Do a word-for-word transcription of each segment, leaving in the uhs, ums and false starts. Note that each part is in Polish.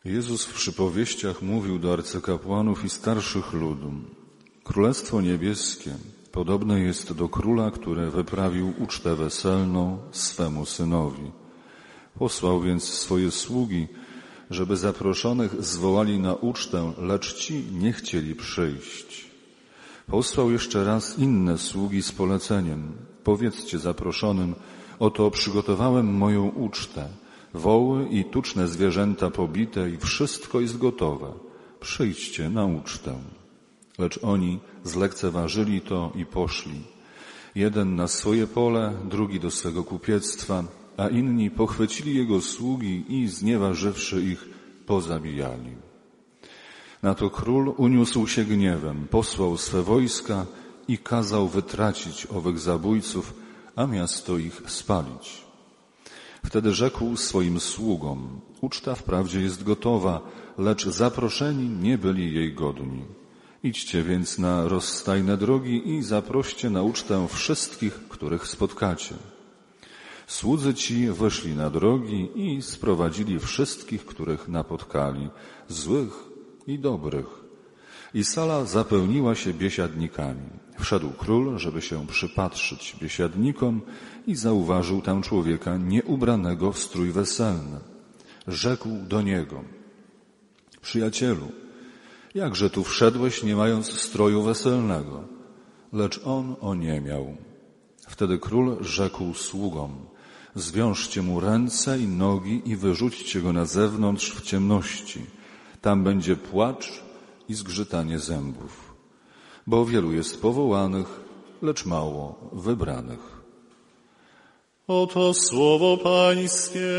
Jezus w przypowieściach mówił do arcykapłanów i starszych ludu: Królestwo niebieskie podobne jest do króla, który wyprawił ucztę weselną swemu synowi. Posłał więc swoje sługi, żeby zaproszonych zwołali na ucztę, lecz ci nie chcieli przyjść. Posłał jeszcze raz inne sługi z poleceniem: powiedzcie zaproszonym, oto przygotowałem moją ucztę, woły i tuczne zwierzęta pobite i wszystko jest gotowe. Przyjdźcie na ucztę. Lecz oni zlekceważyli to i poszli. Jeden na swoje pole, drugi do swego kupiectwa, a inni pochwycili jego sługi i znieważywszy ich, pozabijali. Na to król uniósł się gniewem, posłał swe wojska i kazał wytracić owych zabójców, a miasto ich spalić. Wtedy rzekł swoim sługom: uczta wprawdzie jest gotowa, lecz zaproszeni nie byli jej godni. Idźcie więc na rozstajne drogi i zaproście na ucztę wszystkich, których spotkacie. Słudzy ci wyszli na drogi i sprowadzili wszystkich, których napotkali, złych i dobrych. I sala zapełniła się biesiadnikami. Wszedł król, żeby się przypatrzyć biesiadnikom i zauważył tam człowieka nieubranego w strój weselny. Rzekł do niego: przyjacielu, jakże tu wszedłeś, nie mając stroju weselnego? Lecz on oniemiał. Wtedy król rzekł sługom: zwiążcie mu ręce i nogi i wyrzućcie go na zewnątrz w ciemności. Tam będzie płacz i zgrzytanie zębów. Bo wielu jest powołanych, lecz mało wybranych. Oto słowo Pańskie.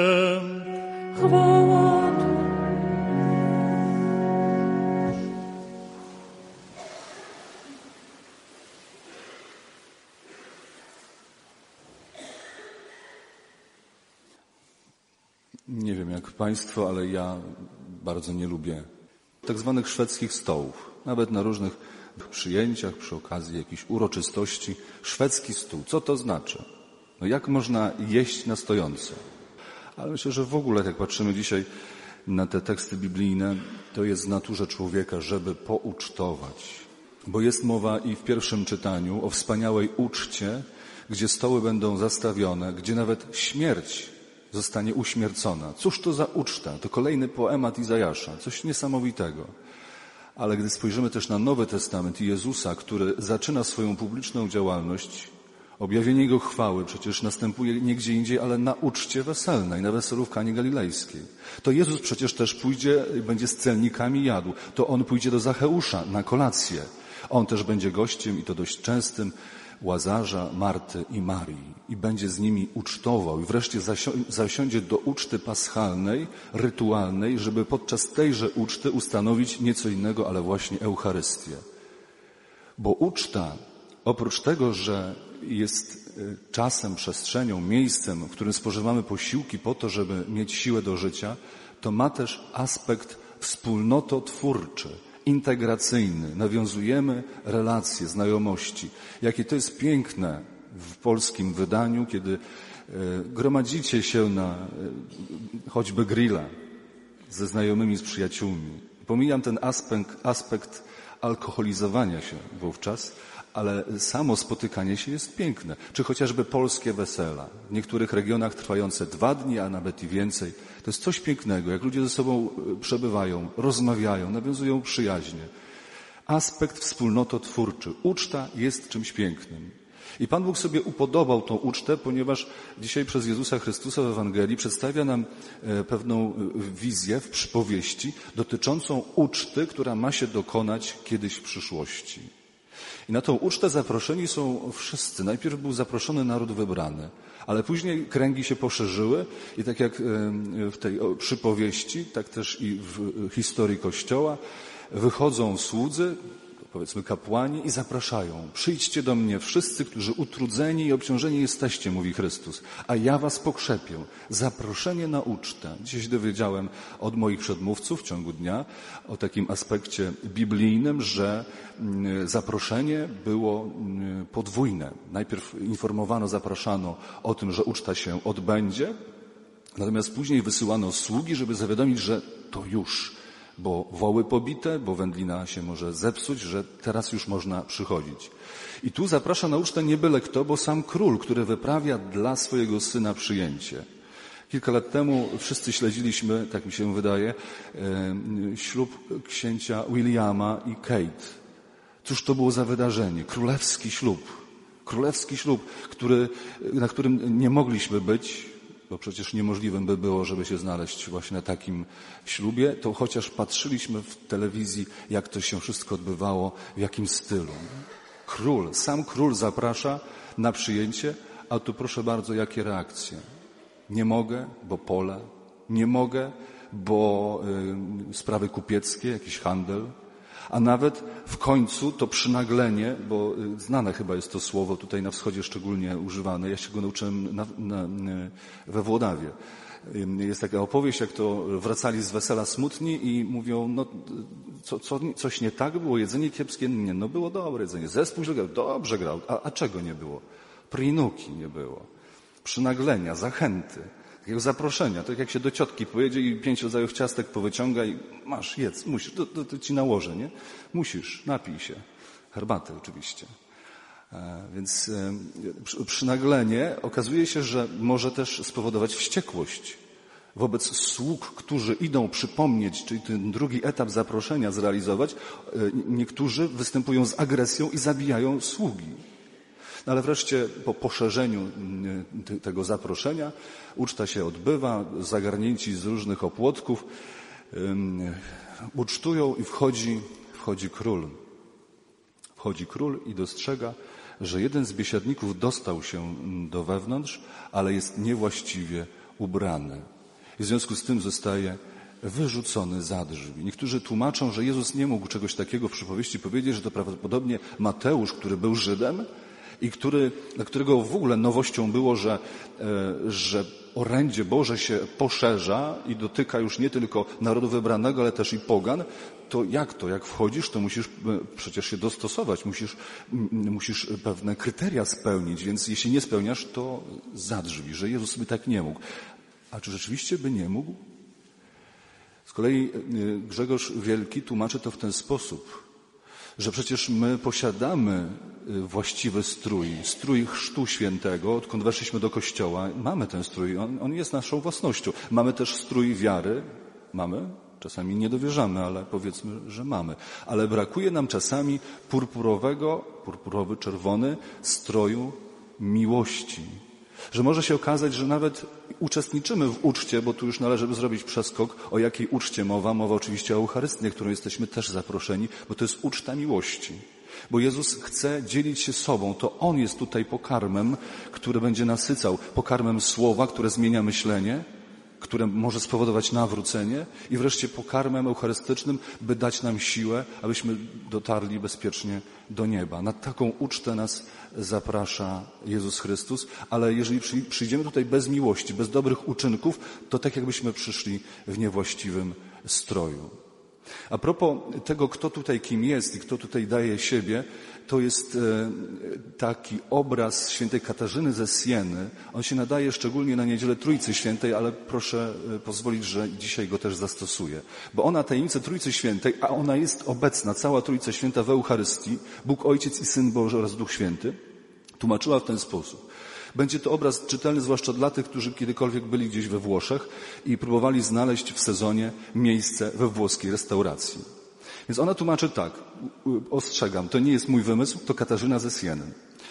Chwała. Nie wiem jak Państwo, ale ja bardzo nie lubię tak zwanych szwedzkich stołów. Nawet na różnych przyjęciach, przy okazji jakichś uroczystości. Szwedzki stół. Co to znaczy? No jak można jeść na stojąco? Ale myślę, że w ogóle jak patrzymy dzisiaj na te teksty biblijne, to jest w naturze człowieka, żeby poucztować. Bo jest mowa i w pierwszym czytaniu o wspaniałej uczcie, gdzie stoły będą zastawione, gdzie nawet śmierć zostanie uśmiercona. Cóż to za uczta? To kolejny poemat Izajasza. Coś niesamowitego. Ale gdy spojrzymy też na Nowy Testament i Jezusa, który zaczyna swoją publiczną działalność, objawienie Jego chwały przecież następuje nie gdzie indziej, ale na uczcie weselnej, na weselu w Kanie Galilejskiej. To Jezus przecież też pójdzie, będzie z celnikami jadł. To On pójdzie do Zacheusza na kolację. On też będzie gościem, i to dość częstym, Łazarza, Marty i Marii i będzie z nimi ucztował i wreszcie zasio- zasiądzie do uczty paschalnej, rytualnej, żeby podczas tejże uczty ustanowić nieco innego, ale właśnie Eucharystię. Bo uczta, oprócz tego, że jest czasem, przestrzenią, miejscem, w którym spożywamy posiłki po to, żeby mieć siłę do życia, to ma też aspekt wspólnototwórczy, integracyjny. Nawiązujemy relacje, znajomości. Jakie to jest piękne w polskim wydaniu, kiedy gromadzicie się na choćby grilla ze znajomymi, z przyjaciółmi. Pomijam ten aspekt, aspekt alkoholizowania się wówczas, ale samo spotykanie się jest piękne. Czy chociażby polskie wesela, w niektórych regionach trwające dwa dni, a nawet i więcej. To jest coś pięknego, jak ludzie ze sobą przebywają, rozmawiają, nawiązują przyjaźnie. Aspekt wspólnototwórczy. Uczta jest czymś pięknym. I Pan Bóg sobie upodobał tą ucztę, ponieważ dzisiaj przez Jezusa Chrystusa w Ewangelii przedstawia nam pewną wizję w przypowieści dotyczącą uczty, która ma się dokonać kiedyś w przyszłości. I na tą ucztę zaproszeni są wszyscy. Najpierw był zaproszony naród wybrany, ale później kręgi się poszerzyły i tak jak w tej przypowieści, tak też i w historii Kościoła wychodzą słudzy, powiedzmy kapłani i zapraszają. Przyjdźcie do mnie wszyscy, którzy utrudzeni i obciążeni jesteście, mówi Chrystus, a ja was pokrzepię. Zaproszenie na ucztę. Dzisiaj się dowiedziałem od moich przedmówców w ciągu dnia o takim aspekcie biblijnym, że zaproszenie było podwójne. Najpierw informowano, zapraszano o tym, że uczta się odbędzie, natomiast później wysyłano sługi, żeby zawiadomić, że to już, bo woły pobite, bo wędlina się może zepsuć, że teraz już można przychodzić. I tu zaprasza na ucztę nie byle kto, bo sam król, który wyprawia dla swojego syna przyjęcie. Kilka lat temu wszyscy śledziliśmy, tak mi się wydaje, ślub księcia Williama i Kate. Cóż to było za wydarzenie? Królewski ślub. Królewski ślub, który, na którym nie mogliśmy być, bo przecież niemożliwym by było, żeby się znaleźć właśnie na takim ślubie, to chociaż patrzyliśmy w telewizji, jak to się wszystko odbywało, w jakim stylu. Król, sam król zaprasza na przyjęcie, a tu proszę bardzo, jakie reakcje? Nie mogę, bo pole. Nie mogę, bo y, sprawy kupieckie, jakiś handel. A nawet w końcu to przynaglenie, bo y, znane chyba jest to słowo, tutaj na wschodzie szczególnie używane. Ja się go nauczyłem na, na, we Włodawie. Y, jest taka opowieść, jak to wracali z wesela smutni i mówią, no co, co, coś nie tak było, jedzenie kiepskie? Nie, no było dobre jedzenie. Zespół źle grał, dobrze grał. A, a czego nie było? Prinuki nie było. Przynaglenia, zachęty, takiego zaproszenia. Tak jak się do ciotki pojedzie i pięć rodzajów ciastek powyciąga i masz, jedz, musisz, to, to, to ci nałożę, nie? Musisz, napij się. Herbatę oczywiście. E, więc e, przy, przynaglenie okazuje się, że może też spowodować wściekłość wobec sług, którzy idą przypomnieć, czyli ten drugi etap zaproszenia zrealizować. E, niektórzy występują z agresją i zabijają sługi. No ale wreszcie po poszerzeniu tego zaproszenia uczta się odbywa, zagarnięci z różnych opłotków um, ucztują i wchodzi, wchodzi król. Wchodzi król i dostrzega, że jeden z biesiadników dostał się do wewnątrz, ale jest niewłaściwie ubrany. I w związku z tym zostaje wyrzucony za drzwi. Niektórzy tłumaczą, że Jezus nie mógł czegoś takiego w przypowieści powiedzieć, że to prawdopodobnie Mateusz, który był Żydem, i który, dla którego w ogóle nowością było, że, że orędzie Boże się poszerza i dotyka już nie tylko narodu wybranego, ale też i pogan, to jak to? Jak wchodzisz, to musisz przecież się dostosować, musisz, musisz pewne kryteria spełnić, więc jeśli nie spełniasz, to za drzwi, że Jezus by tak nie mógł. A czy rzeczywiście by nie mógł? Z kolei Grzegorz Wielki tłumaczy to w ten sposób, że przecież my posiadamy właściwy strój, strój chrztu świętego, odkąd weszliśmy do kościoła, mamy ten strój, on, on jest naszą własnością. Mamy też strój wiary, mamy, czasami nie dowierzamy, ale powiedzmy, że mamy. Ale brakuje nam czasami purpurowego, purpurowy, czerwony stroju miłości. Że może się okazać, że nawet uczestniczymy w uczcie, bo tu już należy zrobić przeskok, o jakiej uczcie mowa. Mowa oczywiście o Eucharystii, na którą jesteśmy też zaproszeni, bo to jest uczta miłości. Bo Jezus chce dzielić się sobą. To On jest tutaj pokarmem, który będzie nasycał. Pokarmem słowa, które zmienia myślenie, które może spowodować nawrócenie i wreszcie pokarmem eucharystycznym, by dać nam siłę, abyśmy dotarli bezpiecznie do nieba. Na taką ucztę nas zaprasza Jezus Chrystus, ale jeżeli przyjdziemy tutaj bez miłości, bez dobrych uczynków, to tak jakbyśmy przyszli w niewłaściwym stroju. A propos tego, kto tutaj kim jest i kto tutaj daje siebie, to jest taki obraz świętej Katarzyny ze Sieny. On się nadaje szczególnie na Niedzielę Trójcy Świętej, ale proszę pozwolić, że dzisiaj go też zastosuję. Bo ona, tajemnica Trójcy Świętej, a ona jest obecna, cała Trójca Święta w Eucharystii, Bóg Ojciec i Syn Boży oraz Duch Święty, tłumaczyła w ten sposób. Będzie to obraz czytelny zwłaszcza dla tych, którzy kiedykolwiek byli gdzieś we Włoszech i próbowali znaleźć w sezonie miejsce we włoskiej restauracji. Więc ona tłumaczy tak, ostrzegam, to nie jest mój wymysł, to Katarzyna ze Sieny.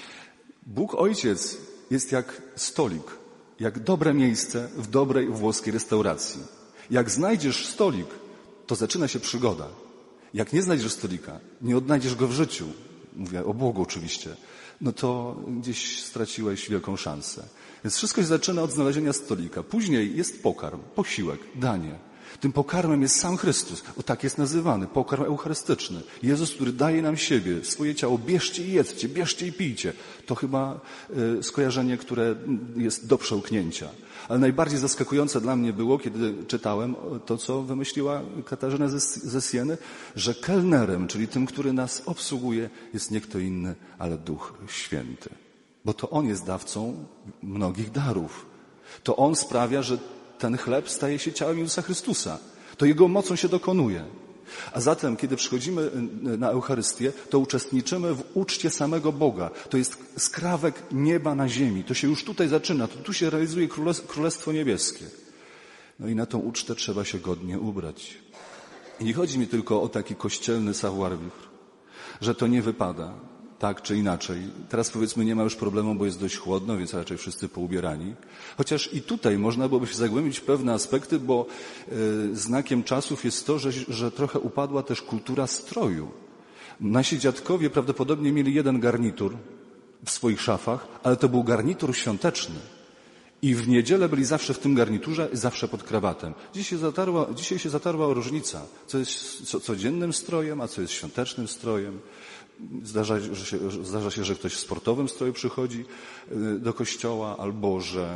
Bóg Ojciec jest jak stolik, jak dobre miejsce w dobrej włoskiej restauracji. Jak znajdziesz stolik, to zaczyna się przygoda. Jak nie znajdziesz stolika, nie odnajdziesz go w życiu, mówię o Bogu oczywiście, no to gdzieś straciłeś wielką szansę. Więc wszystko się zaczyna od znalezienia stolika. Później jest pokarm, posiłek, danie. Tym pokarmem jest sam Chrystus, bo tak jest nazywany, pokarm eucharystyczny. Jezus, który daje nam siebie, swoje ciało, bierzcie i jedzcie, bierzcie i pijcie. To chyba y, skojarzenie, które jest do przełknięcia. Ale najbardziej zaskakujące dla mnie było, kiedy czytałem to, co wymyśliła Katarzyna ze, ze Sieny, że kelnerem, czyli tym, który nas obsługuje, jest nie kto inny, ale Duch Święty. Bo to On jest dawcą mnogich darów. To On sprawia, że ten chleb staje się ciałem Jezusa Chrystusa. To Jego mocą się dokonuje. A zatem, kiedy przychodzimy na Eucharystię, to uczestniczymy w uczcie samego Boga. To jest skrawek nieba na ziemi. To się już tutaj zaczyna. To tu się realizuje Królestwo Niebieskie. No i na tą ucztę trzeba się godnie ubrać. I nie chodzi mi tylko o taki kościelny savoir-vivre, że to nie wypada, tak czy inaczej. Teraz powiedzmy nie ma już problemu, bo jest dość chłodno, więc raczej wszyscy poubierani. Chociaż i tutaj można byłoby się zagłębić w pewne aspekty, bo y, znakiem czasów jest to, że, że trochę upadła też kultura stroju. Nasi dziadkowie prawdopodobnie mieli jeden garnitur w swoich szafach, ale to był garnitur świąteczny. I w niedzielę byli zawsze w tym garniturze, zawsze pod krawatem. Dzisiaj się zatarła, dzisiaj się zatarła różnica, co jest co, codziennym strojem, a co jest świątecznym strojem. Zdarza, że się, zdarza się, że ktoś w sportowym stroju przychodzi do kościoła, albo że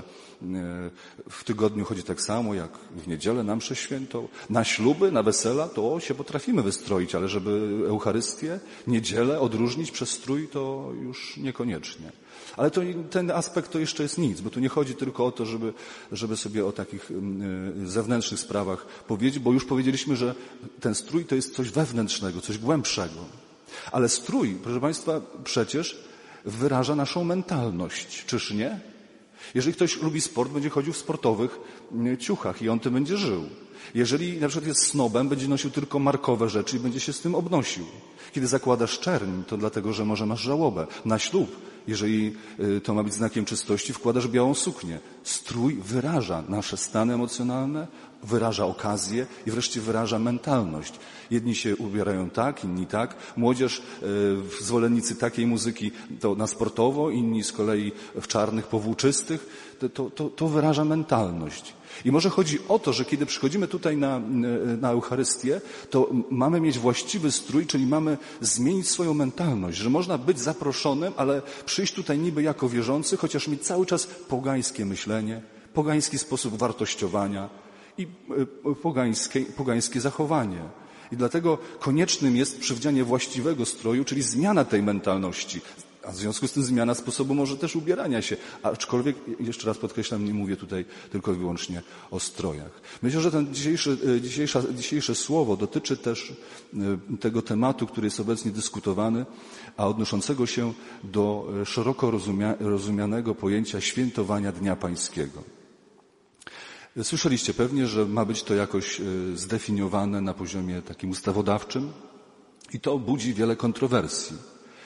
w tygodniu chodzi tak samo, jak w niedzielę na mszę świętą. Na śluby, na wesela to się potrafimy wystroić, ale żeby Eucharystię, niedzielę odróżnić przez strój, to już niekoniecznie. Ale to, ten aspekt to jeszcze jest nic, bo tu nie chodzi tylko o to, żeby, żeby sobie o takich zewnętrznych sprawach powiedzieć, bo już powiedzieliśmy, że ten strój to jest coś wewnętrznego, coś głębszego. Ale strój, proszę Państwa, przecież wyraża naszą mentalność, czyż nie? Jeżeli ktoś lubi sport, będzie chodził w sportowych ciuchach i on tym będzie żył. Jeżeli na przykład jest snobem, będzie nosił tylko markowe rzeczy i będzie się z tym obnosił. Kiedy zakładasz czerń, to dlatego, że może masz żałobę. Na ślub, jeżeli to ma być znakiem czystości, wkładasz białą suknię. Strój wyraża nasze stany emocjonalne, wyraża okazję i wreszcie wyraża mentalność. Jedni się ubierają tak, inni tak. Młodzież, zwolennicy takiej muzyki to na sportowo, inni z kolei w czarnych, powłóczystych. To, to, to wyraża mentalność. I może chodzi o to, że kiedy przychodzimy tutaj na, na Eucharystię, to mamy mieć właściwy strój, czyli mamy zmienić swoją mentalność, że można być zaproszonym, ale przyjść tutaj niby jako wierzący, chociaż mieć cały czas pogańskie myślenie, pogański sposób wartościowania i pogańskie, pogańskie zachowanie. I dlatego koniecznym jest przywdzianie właściwego stroju, czyli zmiana tej mentalności. A w związku z tym zmiana sposobu może też ubierania się. Aczkolwiek, jeszcze raz podkreślam, nie mówię tutaj tylko i wyłącznie o strojach. Myślę, że ten dzisiejszy, dzisiejsze, dzisiejsze słowo dotyczy też tego tematu, który jest obecnie dyskutowany, a odnoszącego się do szeroko rozumia, rozumianego pojęcia świętowania Dnia Pańskiego. Słyszeliście pewnie, że ma być to jakoś zdefiniowane na poziomie takim ustawodawczym i to budzi wiele kontrowersji.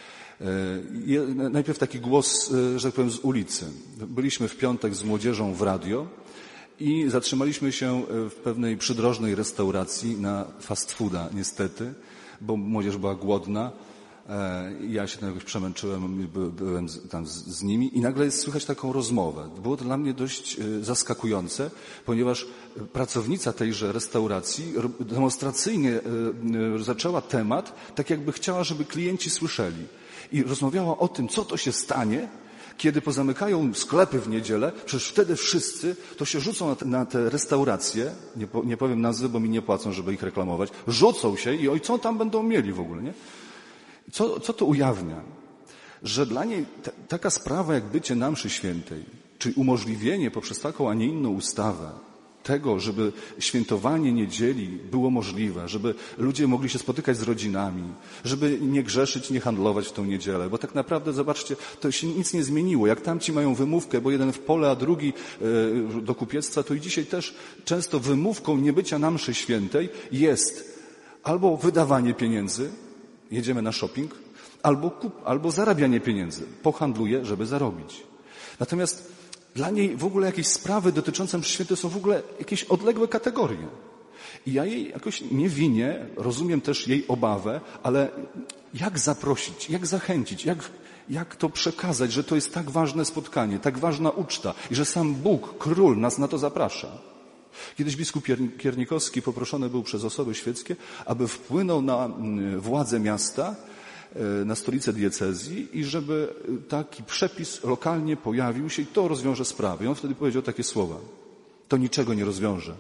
Najpierw taki głos, że tak powiem, z ulicy. Byliśmy w piątek z młodzieżą w radio i zatrzymaliśmy się w pewnej przydrożnej restauracji na fast fooda niestety, bo młodzież była głodna. Ja się tam jakoś przemęczyłem, byłem tam z nimi i nagle jest słychać taką rozmowę. Było to dla mnie dość zaskakujące, ponieważ pracownica tejże restauracji demonstracyjnie zaczęła temat, tak jakby chciała, żeby klienci słyszeli. I rozmawiała o tym, co to się stanie, kiedy pozamykają sklepy w niedzielę, przecież wtedy wszyscy to się rzucą na te, na te restauracje, nie, po, nie powiem nazwy, bo mi nie płacą, żeby ich reklamować, rzucą się i oj, co tam będą mieli w ogóle, nie? Co, co to ujawnia? Że dla niej ta, taka sprawa jak bycie na mszy świętej, czyli umożliwienie poprzez taką, a nie inną ustawę tego, żeby świętowanie niedzieli było możliwe, żeby ludzie mogli się spotykać z rodzinami, żeby nie grzeszyć, nie handlować w tą niedzielę, bo tak naprawdę, zobaczcie, to się nic nie zmieniło. Jak tamci mają wymówkę, bo jeden w pole, a drugi y, do kupiectwa, to i dzisiaj też często wymówką niebycia na mszy świętej jest albo wydawanie pieniędzy, jedziemy na shopping, albo, kup, albo zarabianie pieniędzy. Pohandluję, żeby zarobić. Natomiast dla niej w ogóle jakieś sprawy dotyczące mszy świętej są w ogóle jakieś odległe kategorie. I ja jej jakoś nie winię, rozumiem też jej obawę, ale jak zaprosić, jak zachęcić, jak, jak to przekazać, że to jest tak ważne spotkanie, tak ważna uczta i że sam Bóg, Król nas na to zaprasza. Kiedyś biskup Kiernikowski poproszony był przez osoby świeckie, aby wpłynął na władze miasta, na stolicę diecezji i żeby taki przepis lokalnie pojawił się i to rozwiąże sprawę. I on wtedy powiedział takie słowa. To niczego nie rozwiąże.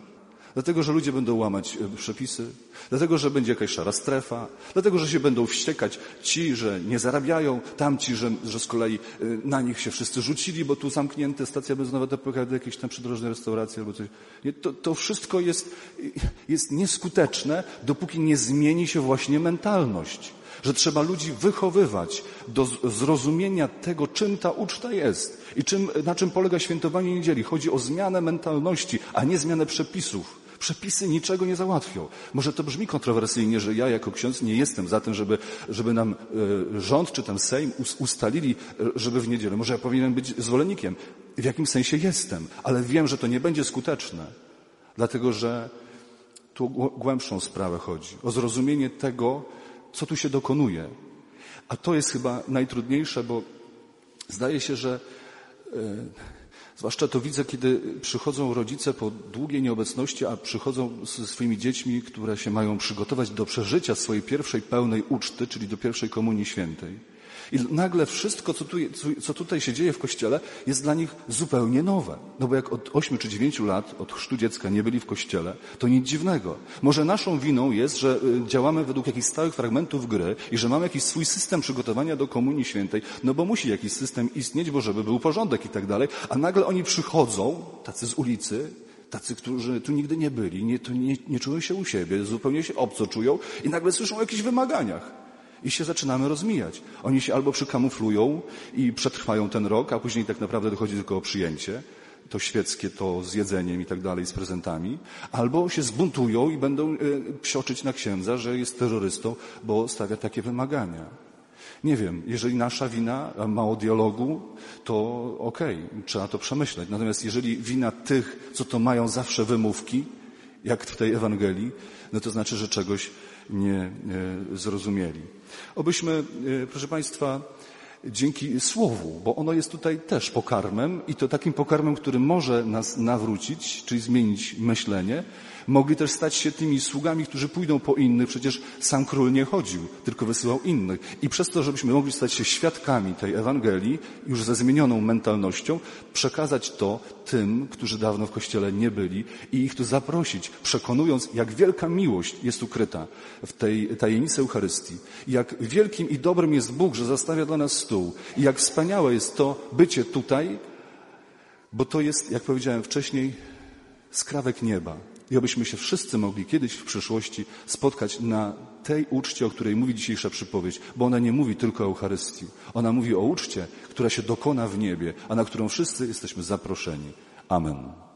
Dlatego, że ludzie będą łamać przepisy, dlatego, że będzie jakaś szara strefa, dlatego, że się będą wściekać ci, że nie zarabiają, tamci, że, że z kolei na nich się wszyscy rzucili, bo tu zamknięte stacja benzynowa, to pojechać do jakiejś tam przydrożnej restauracji albo coś. To, to wszystko jest, jest nieskuteczne, dopóki nie zmieni się właśnie mentalność. Że trzeba ludzi wychowywać do zrozumienia tego, czym ta uczta jest i czym, na czym polega świętowanie niedzieli. Chodzi o zmianę mentalności, a nie zmianę przepisów. Przepisy niczego nie załatwią. Może to brzmi kontrowersyjnie, że ja jako ksiądz nie jestem za tym, żeby, żeby nam y, rząd czy tam Sejm ustalili, żeby w niedzielę. Może ja powinienem być zwolennikiem. W jakim sensie jestem, ale wiem, że to nie będzie skuteczne. Dlatego, że tu o głębszą sprawę chodzi. O zrozumienie tego, co tu się dokonuje. A to jest chyba najtrudniejsze, bo zdaje się, że e, zwłaszcza to widzę, kiedy przychodzą rodzice po długiej nieobecności, a przychodzą ze swoimi dziećmi, które się mają przygotować do przeżycia swojej pierwszej pełnej uczty, czyli do pierwszej komunii świętej. I nagle wszystko, co, tu, co tutaj się dzieje w Kościele, jest dla nich zupełnie nowe. No bo jak od ośmiu czy dziewięciu lat, od chrztu dziecka nie byli w Kościele, to nic dziwnego. Może naszą winą jest, że działamy według jakichś stałych fragmentów gry i że mamy jakiś swój system przygotowania do Komunii Świętej, no bo musi jakiś system istnieć, bo żeby był porządek i tak dalej, a nagle oni przychodzą, tacy z ulicy, tacy, którzy tu nigdy nie byli, nie, tu nie, nie czują się u siebie, zupełnie się obco czują i nagle słyszą o jakichś wymaganiach. I się zaczynamy rozmijać. Oni się albo przykamuflują i przetrwają ten rok, a później tak naprawdę dochodzi tylko o przyjęcie, to świeckie, to z jedzeniem i tak dalej, z prezentami, albo się zbuntują i będą psioczyć na księdza, że jest terrorystą, bo stawia takie wymagania. Nie wiem, jeżeli nasza wina, mało dialogu, to okej, okay, trzeba to przemyśleć. Natomiast jeżeli wina tych, co to mają zawsze wymówki, jak w tej Ewangelii, no to znaczy, że czegoś nie zrozumieli. Obyśmy, proszę Państwa, dzięki Słowu, bo ono jest tutaj też pokarmem i to takim pokarmem, który może nas nawrócić, czyli zmienić myślenie, mogli też stać się tymi sługami, którzy pójdą po innych. Przecież sam król nie chodził, tylko wysyłał innych. I przez to, żebyśmy mogli stać się świadkami tej Ewangelii, już ze zmienioną mentalnością, przekazać to tym, którzy dawno w Kościele nie byli i ich tu zaprosić, przekonując, jak wielka miłość jest ukryta w tej tajemnicy Eucharystii. Jak wielkim i dobrym jest Bóg, że zastawia dla nas stół. I jak wspaniałe jest to bycie tutaj, bo to jest, jak powiedziałem wcześniej, skrawek nieba. I abyśmy się wszyscy mogli kiedyś w przyszłości spotkać na tej uczcie, o której mówi dzisiejsza przypowieść, bo ona nie mówi tylko o Eucharystii. Ona mówi o uczcie, która się dokona w niebie, a na którą wszyscy jesteśmy zaproszeni. Amen.